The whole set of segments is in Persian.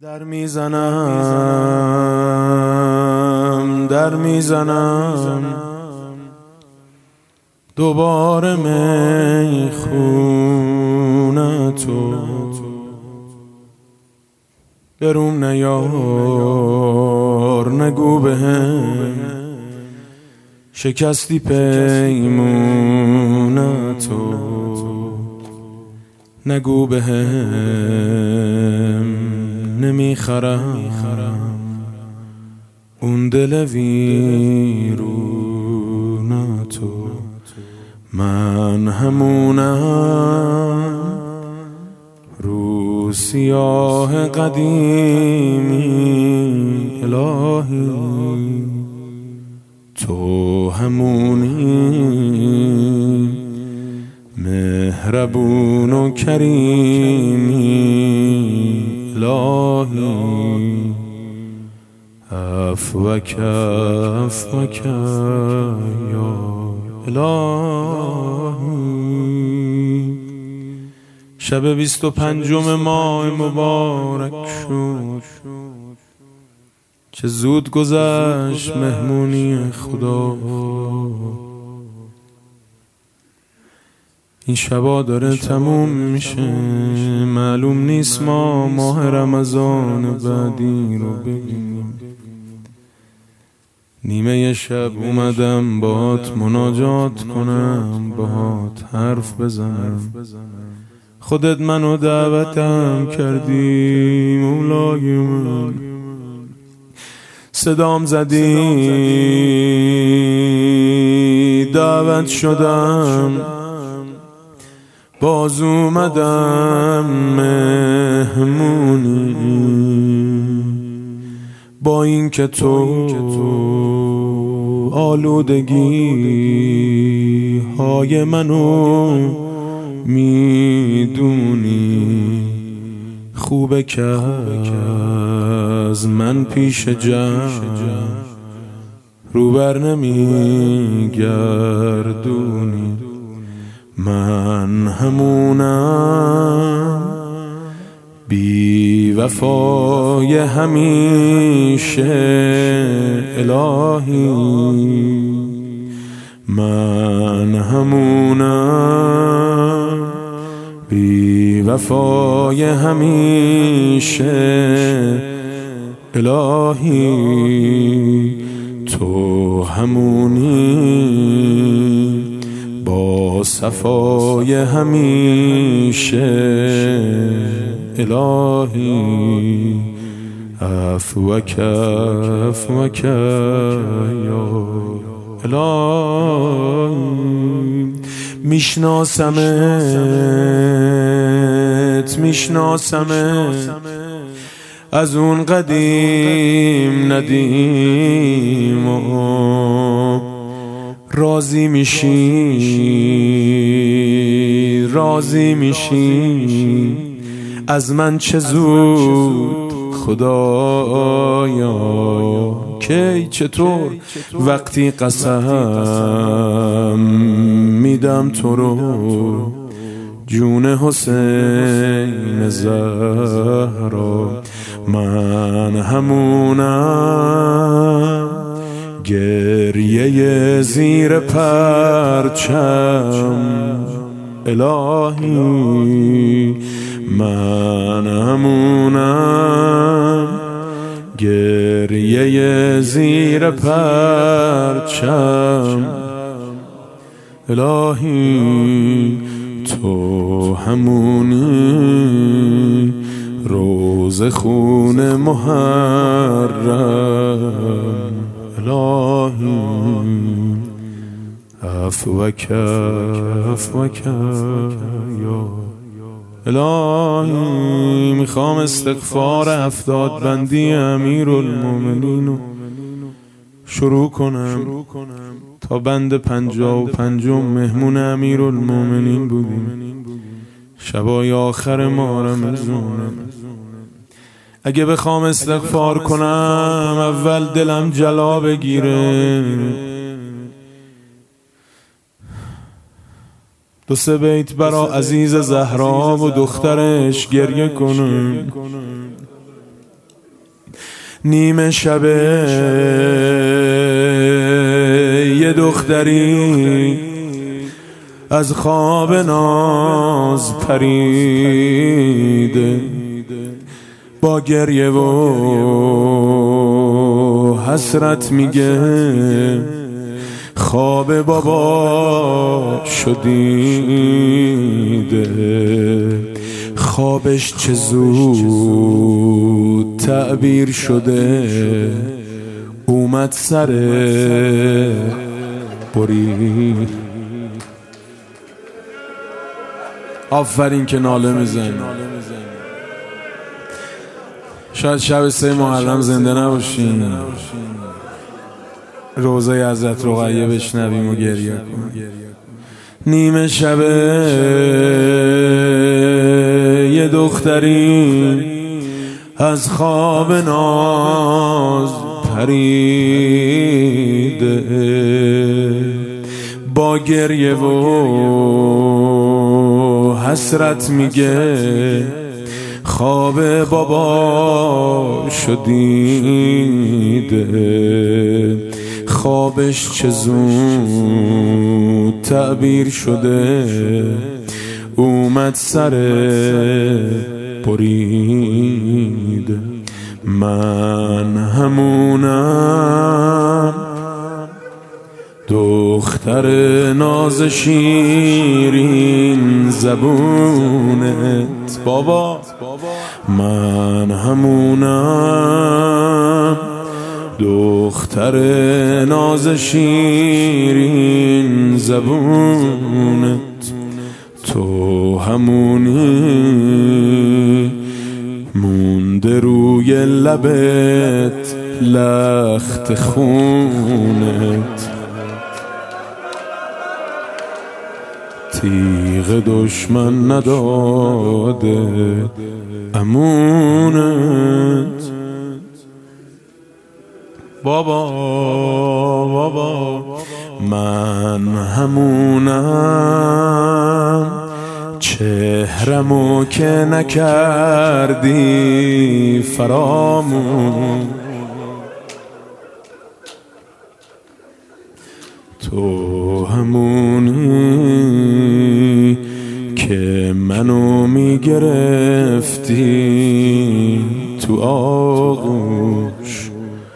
در میزنم دوباره میخونه تو بروم نیار نگو بهم شکستی پیمونه تو نگو بهم نمیخرم اون دل ویرونه تو من همونم رو سیاه قدیمی الهی تو همونی مهربون و کریمی الهی عفوک یا الهی شب 25 ماه مبارک شد چه زود گذشت مهمونی خدا این شبا داره تموم میشه معلوم نیست ما ماه رمضان بعدی رو ببینیم نیمه شب اومدم باهات مناجات کنم باهات حرف بزنم خودت منو دعوتم کردی مولای من صدام زدی دعوت شدم باز اومدم مهمونی با این که تو آلودگی های منو میدونی خوبه که از من پیش جمع روبر نمیگردونی من همونم بی وفای همیشه الهی من همونم بی وفای همیشه الهی تو همونی با صفای همیشه الهی عفوک یا الهی میشناسمت از اون قدیم ندیم و راضی میشی از من چه زود خدایا کی چطور وقتی قسم میدم تو رو جون حسین زهرا من همونم گریه زیر پرچم الهی من همونم گریه زیر پرچم الهی تو همونی روز خون محرم الهی عفوک یا الهی میخوام استغفار 70 بندی امیرالمومنین رو شروع کنم تا بند 55 مهمون امیرالمومنین بودیم شبای آخر ماه رمضان اگه بخوام استغفار کنم اول دلم جلا بگیره دو سه بیت برا عزیز زهرا و دخترش گریه کنم نیمه شب یه دختری از خواب ناز پریده، با گریه و حسرت میگه خواب بابا شدیده. خوابش چه زود تعبیر شده، اومد سر برید. آفرین که ناله میزنی. شاید شب 3 محرم زنده نباشیم، روزه حضرت رقیه بشنویم و گریه کنیم. نیمه شب یه دختری از خواب ناز پریده، با گریه و حسرت میگه خواب بابا شدیده. خوابش چه زود تعبیر شده، اومد سر بریده. من همونم دختر ناز شیرین زبونت بابا، من همونم دختر ناز شیرین زبونت. تو همونی مونده روی لبت لخت خونت، تیغ دشمن نداده امونت. بابا من همونم چهرمو که نکردی فرامون. تو همونی که منو میگرفتی تو آغوش.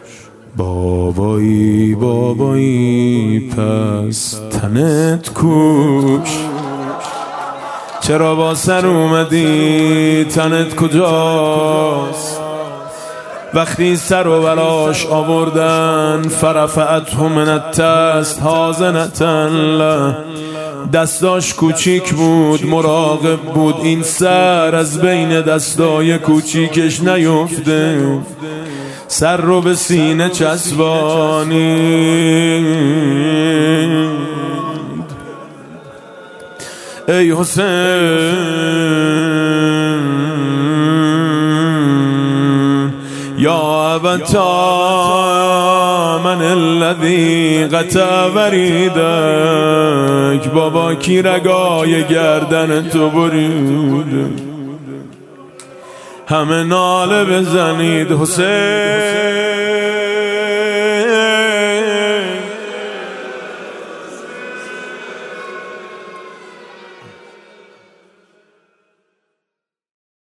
بابایی پس تنت کوش. چرا با سر اومدی تنت کجاست؟ وقتی سر و بلاش آوردن فرفعته من التست حازنة له، دستاش کوچیک بود مراقب بود این سر از بین دستای کوچیکش نیفته. سر رو به سینه چسبانی ای حسین یا ابتا من الذی قطع وریدک. بابا کی رگای گردن تو برید؟ همه ناله بزنید حسین.